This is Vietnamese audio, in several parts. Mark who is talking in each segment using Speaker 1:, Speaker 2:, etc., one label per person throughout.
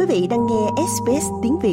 Speaker 1: vị đang nghe SBS tiếng Việt.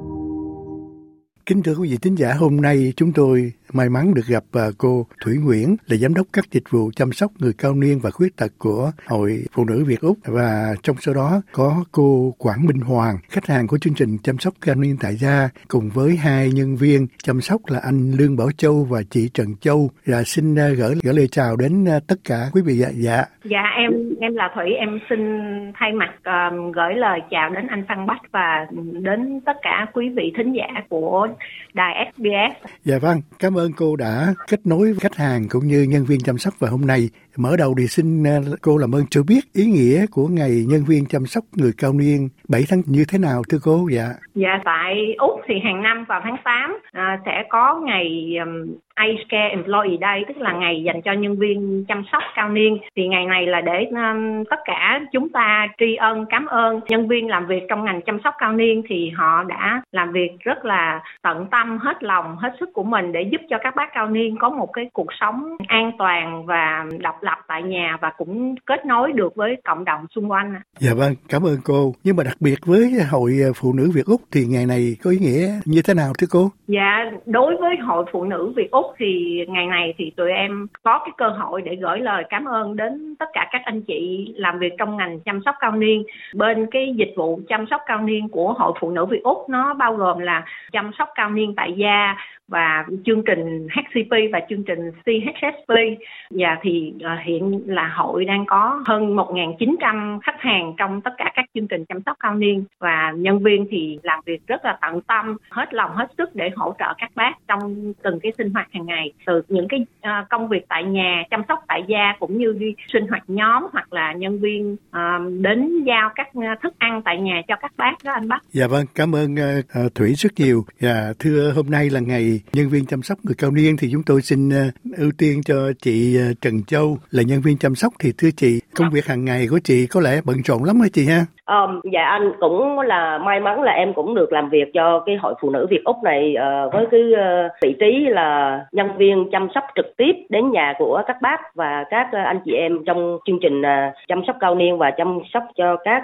Speaker 2: Kính thưa quý vị thính giả, hôm nay chúng tôi may mắn được gặp cô Thủy Nguyễn, là giám đốc các dịch vụ chăm sóc người cao niên và khuyết tật của Hội Phụ nữ Việt Úc, và trong số đó có cô Quảng Minh Hoàng, khách hàng của chương trình chăm sóc cao niên tại gia, cùng với hai nhân viên chăm sóc là anh Lương Bảo Châu và chị Trần Châu. Xin gửi lời chào đến tất cả quý vị.
Speaker 3: Dạ, em là Thủy, em xin thay mặt gửi lời chào đến anh Phan Bách và đến tất cả quý vị thính giả của đài SBS.
Speaker 2: Dạ vâng, cảm ơn cô đã kết nối với khách hàng cũng như nhân viên chăm sóc. Và hôm nay mở đầu thì xin cô làm ơn cho biết ý nghĩa của ngày nhân viên chăm sóc người cao niên 7 tháng như thế nào thưa cô.
Speaker 3: Dạ, tại Úc thì hàng năm vào tháng 8 sẽ có ngày Aged Care Employee Day, tức là ngày dành cho nhân viên chăm sóc cao niên. Thì ngày này là để tất cả chúng ta tri ân, cảm ơn nhân viên làm việc trong ngành chăm sóc cao niên, thì họ đã làm việc rất là tận tâm, hết lòng, hết sức của mình để giúp cho các bác cao niên có một cái cuộc sống an toàn và độc lập tại nhà, và cũng kết nối được với cộng đồng xung quanh.
Speaker 2: Dạ vâng, cảm ơn cô. Nhưng mà đặc biệt với Hội Phụ nữ Việt Úc thì ngày này có ý nghĩa như thế nào thưa cô?
Speaker 3: Dạ, đối với Hội Phụ nữ Việt Úc thì ngày này thì tụi em có cái cơ hội để gửi lời cảm ơn đến tất cả các anh chị làm việc trong ngành chăm sóc cao niên. Bên cái dịch vụ chăm sóc cao niên của Hội Phụ nữ Việt Úc nó bao gồm là chăm sóc cao niên tại gia và chương trình HCP và chương trình CHSP. Và thì hiện là hội đang có hơn 1.900 khách hàng trong tất cả các chương trình chăm sóc cao niên, và nhân viên thì làm việc rất là tận tâm, hết lòng hết sức để hỗ trợ các bác trong từng cái sinh hoạt hàng ngày, từ những cái công việc tại nhà, chăm sóc tại gia, cũng như đi sinh hoạt nhóm, hoặc là nhân viên đến giao các thức ăn tại nhà cho các bác đó anh Bắc.
Speaker 2: Dạ vâng, cảm ơn Thủy rất nhiều. Dạ, thưa hôm nay là ngày nhân viên chăm sóc người cao niên thì chúng tôi xin ưu tiên cho chị Trần Châu là nhân viên chăm sóc. Thì thưa chị, công việc hàng ngày của chị có lẽ bận rộn lắm hả chị ha?
Speaker 4: Dạ, anh cũng là may mắn là em cũng được làm việc cho cái Hội Phụ nữ Việt Úc này với cái vị trí là nhân viên chăm sóc trực tiếp đến nhà của các bác và các anh chị em trong chương trình chăm sóc cao niên và chăm sóc cho các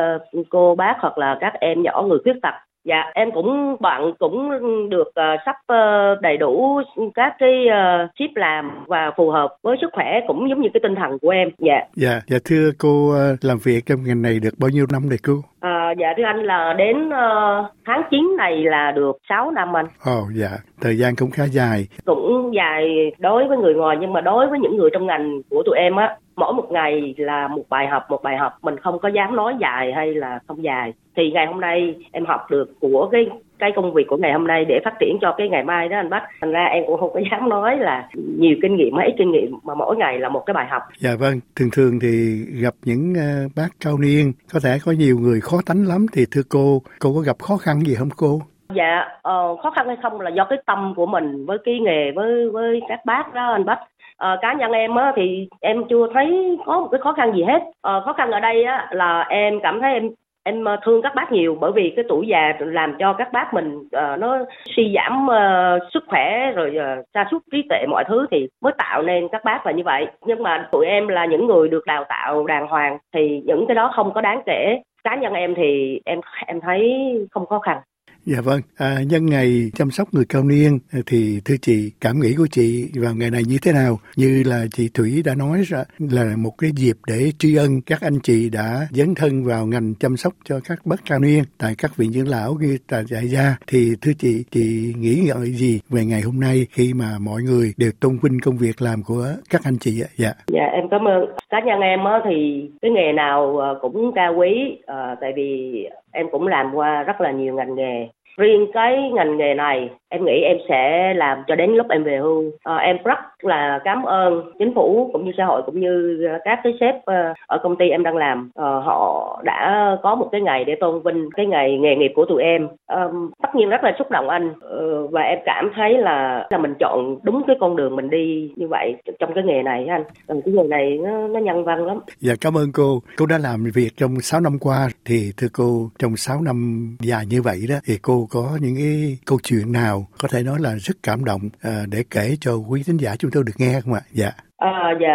Speaker 4: cô bác hoặc là các em nhỏ người khuyết tật. Dạ, em cũng bạn cũng được sắp đầy đủ các cái ship làm và phù hợp với sức khỏe cũng giống như cái tinh thần của em. Dạ,
Speaker 2: thưa cô, làm việc trong ngành này được bao nhiêu năm rồi cô?
Speaker 4: Dạ thưa anh, là đến tháng 9 này là được 6 năm anh.
Speaker 2: Dạ, thời gian cũng khá dài.
Speaker 4: Cũng dài đối với người ngoài, nhưng mà đối với những người trong ngành của tụi em á, mỗi một ngày là một bài học, mình không có dám nói dài hay là không dài. Thì ngày hôm nay em học được của cái công việc của ngày hôm nay để phát triển cho cái ngày mai đó anh Bách. Thành ra em cũng không có dám nói là nhiều kinh nghiệm hay ít kinh nghiệm, mà mỗi ngày là một cái bài học.
Speaker 2: Dạ vâng, thường thì gặp những bác cao niên có thể có nhiều người khó tánh lắm, thì thưa cô có gặp khó khăn gì không cô?
Speaker 4: Dạ, khó khăn hay không là do cái tâm của mình với cái nghề, với các bác đó anh Bách. Cá nhân em á thì em chưa thấy có một cái khó khăn gì hết. Khó khăn ở đây á là em cảm thấy em thương các bác nhiều, bởi vì cái tuổi già làm cho các bác mình nó suy giảm sức khỏe, rồi sa sút trí tuệ mọi thứ, thì mới tạo nên các bác là như vậy. Nhưng mà tụi em là những người được đào tạo đàng hoàng, thì những cái đó không có đáng kể. Cá nhân em thì em thấy không khó khăn.
Speaker 2: Dạ vâng, nhân ngày chăm sóc người cao niên thì thưa chị, cảm nghĩ của chị vào ngày này như thế nào? Như là chị Thủy đã nói là một cái dịp để tri ân các anh chị đã dấn thân vào ngành chăm sóc cho các bác cao niên tại các viện dưỡng lão như tại gia. Thì thưa chị nghĩ ngợi gì về ngày hôm nay khi mà mọi người đều tôn vinh công việc làm của các anh chị ạ?
Speaker 4: Dạ, em cảm ơn. Cá nhân em thì cái nghề nào cũng cao quý, tại vì em cũng làm qua rất là nhiều ngành nghề. Riêng cái ngành nghề này, em nghĩ em sẽ làm cho đến lúc em về hưu. Em rất là cảm ơn chính phủ cũng như xã hội cũng như các cái sếp ở công ty em đang làm. Họ đã có một cái ngày để tôn vinh cái ngày nghề nghiệp của tụi em. Tất nhiên rất là xúc động anh, và em cảm thấy là mình chọn đúng cái con đường mình đi như vậy trong cái nghề này anh. Cái nghề này nó nhân văn lắm.
Speaker 2: Dạ, cảm ơn cô. Cô đã làm việc trong 6 năm qua, thì thưa cô, trong 6 năm dài như vậy đó, thì cô có những cái câu chuyện nào có thể nói là rất cảm động để kể cho quý thính giả chúng tôi được nghe không ạ? Dạ.
Speaker 4: Dạ,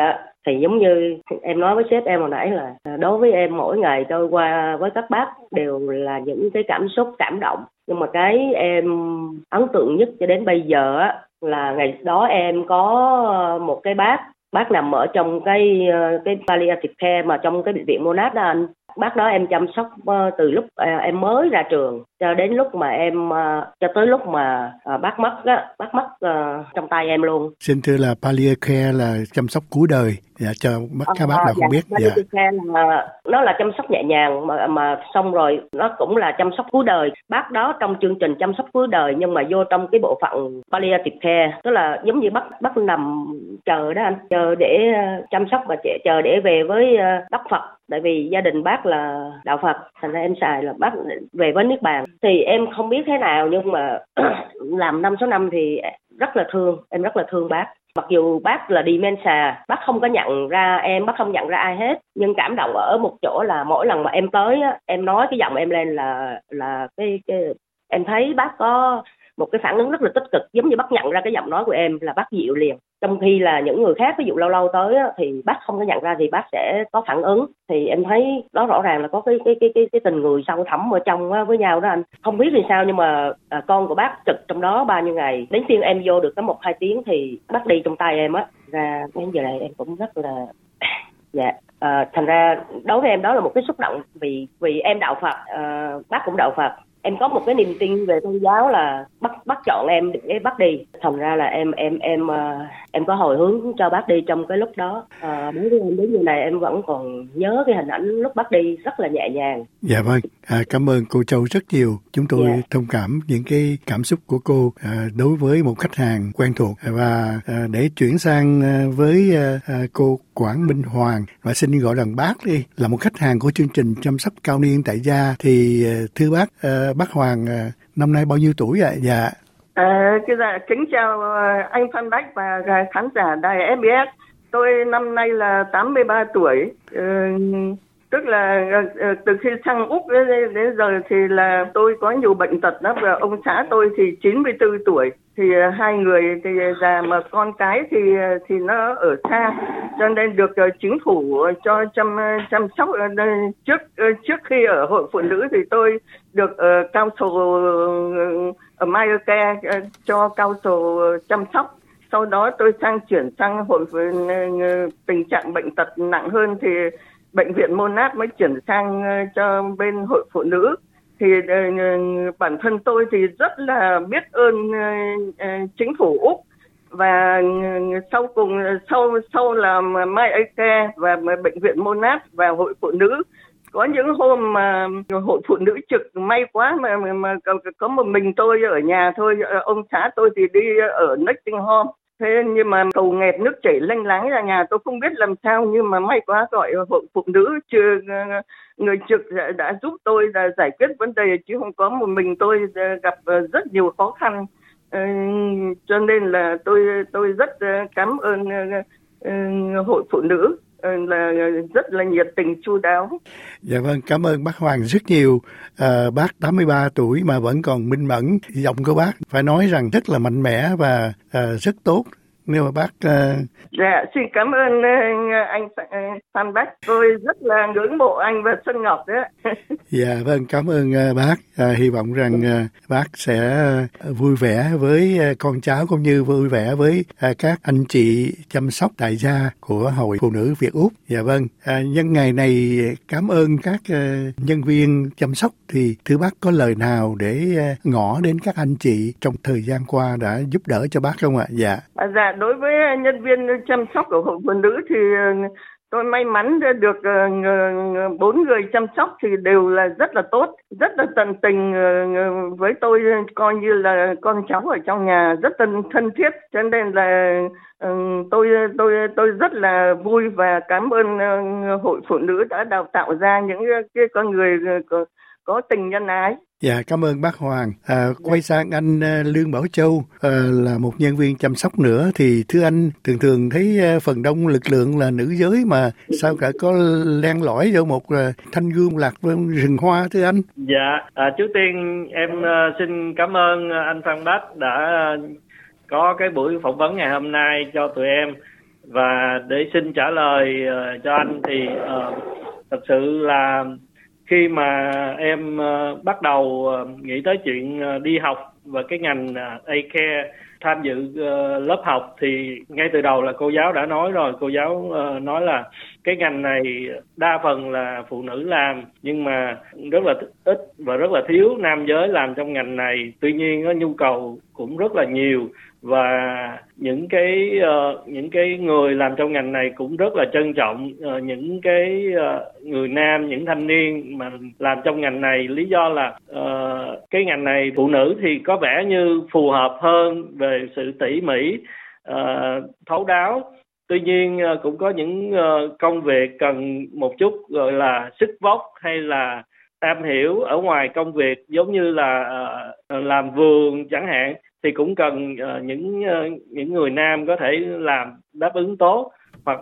Speaker 4: Thì giống như em nói với sếp em hồi nãy là đối với em mỗi ngày trôi qua với các bác đều là những cái cảm xúc cảm động. Nhưng mà cái em ấn tượng nhất cho đến bây giờ á, là ngày đó em có một cái bác nằm ở trong cái palliative care mà trong cái bệnh viện Monash đó anh. Bác đó em chăm sóc từ lúc em mới ra trường cho đến lúc mà cho tới lúc mà bác mất trong tay em luôn.
Speaker 2: Xin thưa là palliative care là chăm sóc cuối đời, cho các bác nào không biết.
Speaker 4: Palliative care là nó là chăm sóc nhẹ nhàng mà xong rồi nó cũng là chăm sóc cuối đời. Bác đó trong chương trình chăm sóc cuối đời nhưng mà vô trong cái bộ phận palliative care, tức là giống như bác nằm chờ đó anh, chờ để chăm sóc và chờ để về với Đức Phật. Tại vì gia đình bác là đạo Phật, thành ra em xài là bác về với Niết Bàn. Thì em không biết thế nào nhưng mà làm 5-6 năm thì em rất là thương bác. Mặc dù bác là dementia, bác không có nhận ra em, bác không nhận ra ai hết. Nhưng cảm động ở một chỗ là mỗi lần mà em tới á, em nói cái giọng em lên là cái em thấy bác có một cái phản ứng rất là tích cực, giống như bác nhận ra cái giọng nói của em là bác dịu liền. Trong khi là những người khác ví dụ lâu lâu tới á, thì bác không có nhận ra thì bác sẽ có phản ứng. Thì em thấy đó rõ ràng là có cái tình người sâu thẳm ở trong với nhau đó anh. Không biết vì sao nhưng mà con của bác trực trong đó bao nhiêu ngày, đến phiên em vô được có 1-2 tiếng thì bác đi trong tay em á. Ra đến giờ này em cũng rất là thành ra đối với em đó là một cái xúc động vì em đạo Phật, bác cũng đạo Phật. Em có một cái niềm tin về tôn giáo là bác chọn em để bác đi. Thành ra là em có hồi hướng cho bác đi trong cái lúc đó. Đối với em đến giờ này em vẫn còn nhớ cái hình ảnh lúc bác đi rất là nhẹ nhàng.
Speaker 2: Dạ vâng, cảm ơn cô Châu rất nhiều. Chúng tôi thông cảm những cái cảm xúc của cô đối với một khách hàng quen thuộc. Và để chuyển sang với cô Quảng Minh Hoàng, và xin gọi rằng bác đi, là một khách hàng của chương trình chăm sóc cao niên tại gia. Thì thưa bác Hoàng năm nay bao nhiêu tuổi ạ? Dạ.
Speaker 5: Kính chào anh Phan Bách và khán giả đài SBS. Tôi năm nay là 83 tuổi. Tức là từ khi sang Úc đến giờ thì là tôi có nhiều bệnh tật đó, và ông xã tôi thì 94 tuổi. Thì hai người thì già mà con cái thì nó ở xa, cho nên được chính phủ cho chăm sóc. Trước khi ở hội phụ nữ thì tôi được Council Medicare cho Council chăm sóc. Sau đó tôi chuyển sang hội tình trạng bệnh tật nặng hơn thì bệnh viện Monash mới chuyển sang cho bên hội phụ nữ. Thì bản thân tôi thì rất là biết ơn chính phủ Úc, và sau là Medicare và bệnh viện Monash và hội phụ nữ. Có những hôm mà hội phụ nữ trực may quá mà có một mình tôi ở nhà thôi, ông xã tôi thì đi ở Nottingham. Thế nhưng mà cầu nghẹt nước chảy lênh láng ra nhà, tôi không biết làm sao, nhưng mà may quá gọi hội phụ nữ người trực đã giúp tôi giải quyết vấn đề, chứ không có một mình tôi gặp rất nhiều khó khăn. Cho nên là tôi rất cảm ơn hội phụ nữ, là rất là nhiệt tình chu đáo.
Speaker 2: Dạ vâng, cảm ơn bác Hoàng rất nhiều. Bác 83 tuổi mà vẫn còn minh mẫn, giọng của bác phải nói rằng rất là mạnh mẽ và rất tốt. Nếu mà bác...
Speaker 5: Dạ, xin cảm ơn anh Phan Bách. Tôi rất là ngưỡng mộ anh và Xuân Ngọc đó.
Speaker 2: Dạ vâng, cảm ơn bác. Hy vọng rằng bác sẽ vui vẻ với con cháu cũng như vui vẻ với các anh chị chăm sóc tại gia của Hội Phụ Nữ Việt Úc. Dạ vâng, nhân ngày này cảm ơn các nhân viên chăm sóc, thì thưa bác có lời nào để ngỏ đến các anh chị trong thời gian qua đã giúp đỡ cho bác không ạ? Dạ.
Speaker 5: Dạ, đối với nhân viên chăm sóc của Hội Phụ Nữ thì tôi may mắn được 4 người chăm sóc thì đều là rất là tốt, rất là tận tình với tôi, coi như là con cháu ở trong nhà, rất thân thiết. Cho nên là tôi rất là vui và cảm ơn Hội Phụ Nữ đã đào tạo ra những cái con người có tình nhân ái.
Speaker 2: Dạ, cảm ơn bác Hoàng. Quay sang anh Lương Bảo Châu, là một nhân viên chăm sóc nữa, thì thưa anh, thường thấy phần đông lực lượng là nữ giới mà sao cả có len lỏi vô một thanh gươm lạc bên rừng hoa thưa anh?
Speaker 6: Dạ, trước tiên em xin cảm ơn anh Phan Bách đã có cái buổi phỏng vấn ngày hôm nay cho tụi em. Và để xin trả lời cho anh thì thật sự là khi mà em bắt đầu nghĩ tới chuyện đi học và cái ngành A-Care, tham dự lớp học thì ngay từ đầu là cô giáo đã nói rồi. Cô giáo nói là cái ngành này đa phần là phụ nữ làm, nhưng mà rất là ít và rất là thiếu nam giới làm trong ngành này. Tuy nhiên nhu cầu cũng rất là nhiều, và những cái người làm trong ngành này cũng rất là trân trọng những cái người nam, những thanh niên mà làm trong ngành này. Lý do là cái ngành này phụ nữ thì có vẻ như phù hợp hơn về sự tỉ mỉ, thấu đáo. Tuy nhiên cũng có những công việc cần một chút gọi là sức vóc hay là am hiểu ở ngoài công việc, giống như là làm vườn chẳng hạn, thì cũng cần những người nam có thể làm đáp ứng tốt. Hoặc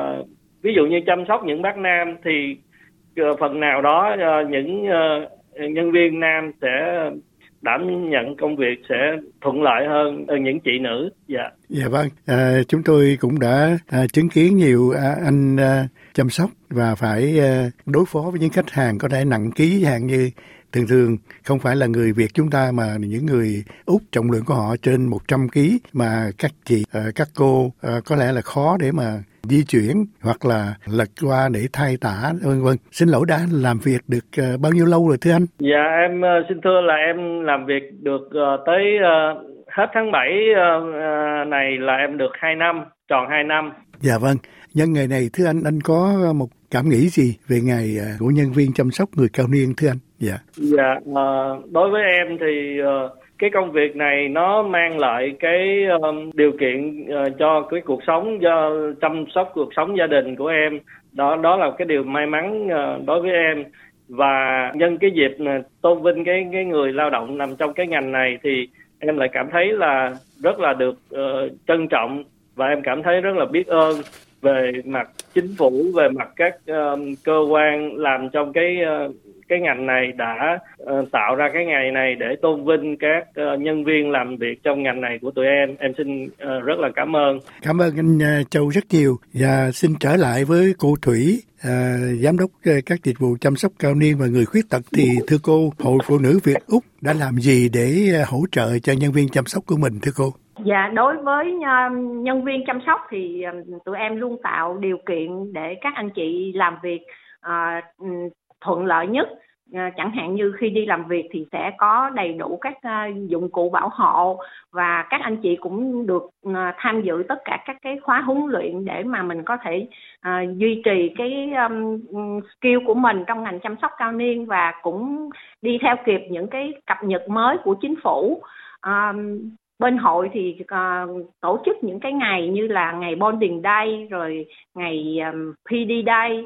Speaker 6: ví dụ như chăm sóc những bác nam thì phần nào đó những nhân viên nam sẽ đảm nhận công việc sẽ thuận lợi hơn những chị nữ.
Speaker 2: Dạ vâng, chúng tôi cũng đã chứng kiến nhiều anh chăm sóc và phải đối phó với những khách hàng có thể nặng ký, hàng như thường không phải là người Việt chúng ta mà những người Úc trọng lượng của họ trên 100 kg, mà các chị, các cô có lẽ là khó để mà di chuyển hoặc là lật qua để thay tả vân vân. Xin lỗi, đã làm việc được bao nhiêu lâu rồi thưa anh?
Speaker 6: Dạ em xin thưa là em làm việc được tới hết tháng 7 này là em được 2 năm, tròn 2 năm.
Speaker 2: Dạ vâng, nhân ngày này thưa anh có một cảm nghĩ gì về ngày của nhân viên chăm sóc người cao niên thưa anh? Dạ.
Speaker 6: Dạ, đối với em thì cái công việc này nó mang lại cái điều kiện cho cái cuộc sống, do chăm sóc cuộc sống gia đình của em. Đó là cái điều may mắn đối với em. Và nhân cái dịp tôn vinh cái người lao động nằm trong cái ngành này thì em lại cảm thấy là rất là được trân trọng, và em cảm thấy rất là biết ơn về mặt chính phủ, về mặt các cơ quan làm trong cái ngành này đã tạo ra cái ngày này để tôn vinh các nhân viên làm việc trong ngành này của tụi em. Em xin rất là cảm ơn.
Speaker 2: Cảm ơn anh Châu rất nhiều. Và xin trở lại với cô Thủy, giám đốc các dịch vụ chăm sóc cao niên và người khuyết tật. Thì thưa cô, Hội Phụ nữ Việt Úc đã làm gì để hỗ trợ cho nhân viên chăm sóc của mình thưa cô?
Speaker 3: Dạ, đối với nhân viên chăm sóc thì tụi em luôn tạo điều kiện để các anh chị làm việc thuận lợi nhất. Chẳng hạn như khi đi làm việc thì sẽ có đầy đủ các dụng cụ bảo hộ, và các anh chị cũng được tham dự tất cả các cái khóa huấn luyện để mà mình có thể duy trì cái skill của mình trong ngành chăm sóc cao niên, và cũng đi theo kịp những cái cập nhật mới của chính phủ. Bên hội thì tổ chức những cái ngày như là ngày Bonding Day, rồi ngày PD Day,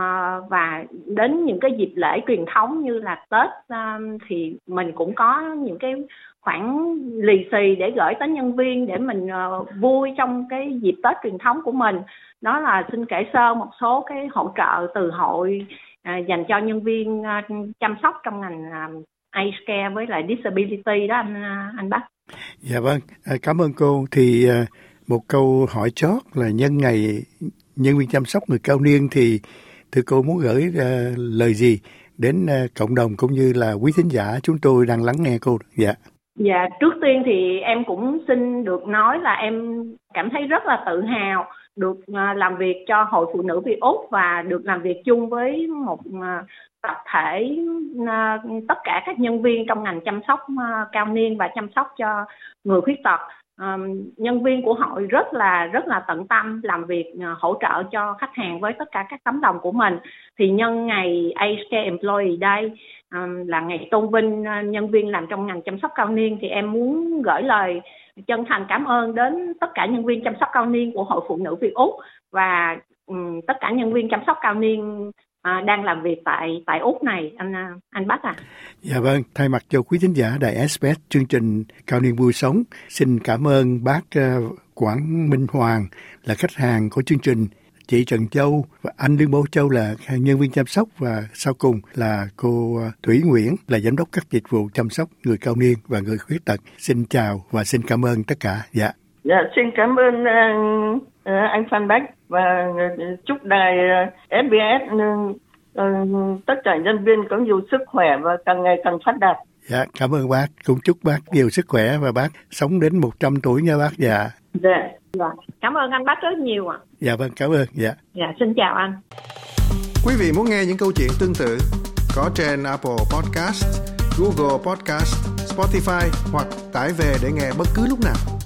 Speaker 3: và đến những cái dịp lễ truyền thống như là Tết thì mình cũng có những cái khoản lì xì để gửi tới nhân viên để mình vui trong cái dịp Tết truyền thống của mình. Đó là xin kể sơ một số cái hỗ trợ từ hội dành cho nhân viên chăm sóc trong ngành Aged Care với lại Disability đó anh Bắc.
Speaker 2: Dạ vâng, cảm ơn cô. Thì một câu hỏi chót là nhân ngày nhân viên chăm sóc người cao niên thì thưa cô muốn gửi lời gì đến cộng đồng cũng như là quý thính giả chúng tôi đang lắng nghe cô? Dạ.
Speaker 3: Dạ, trước tiên thì em cũng xin được nói là em cảm thấy rất là tự hào được làm việc cho Hội Phụ nữ Việt Úc và được làm việc chung với một tập thể tất cả các nhân viên trong ngành chăm sóc cao niên và chăm sóc cho người khuyết tật. Nhân viên của hội rất là tận tâm làm việc hỗ trợ cho khách hàng với tất cả các tấm lòng của mình. Thì nhân ngày Aged Care Employee Day là ngày tôn vinh nhân viên làm trong ngành chăm sóc cao niên, thì em muốn gửi lời chân thành cảm ơn đến tất cả nhân viên chăm sóc cao niên của Hội Phụ nữ Việt Úc và tất cả nhân viên chăm sóc cao niên đang làm việc tại Úc này, anh Bách à.
Speaker 2: Dạ vâng, thay mặt cho quý thính giả Đài SBS chương trình Cao niên vui sống, xin cảm ơn bác Quảng Minh Hoàng là khách hàng của chương trình, chị Trần Châu và anh Lương Bảo Châu là nhân viên chăm sóc, và sau cùng là cô Thủy Nguyễn là giám đốc các dịch vụ chăm sóc người cao niên và người khuyết tật. Xin chào và xin cảm ơn tất cả. Dạ.
Speaker 5: Dạ, xin cảm ơn anh Phan Bách và chúc đài SBS tất cả nhân viên có nhiều sức khỏe và càng ngày càng phát đạt.
Speaker 2: Dạ, cảm ơn bác. Cũng chúc bác nhiều sức khỏe và bác sống đến 100 tuổi nha bác. Dạ.
Speaker 3: Dạ. Cảm ơn anh Bách rất nhiều ạ.
Speaker 2: Dạ vâng, cảm ơn. Dạ.
Speaker 3: Dạ, xin chào anh.
Speaker 7: Quý vị muốn nghe những câu chuyện tương tự có trên Apple Podcast, Google Podcast, Spotify hoặc tải về để nghe bất cứ lúc nào.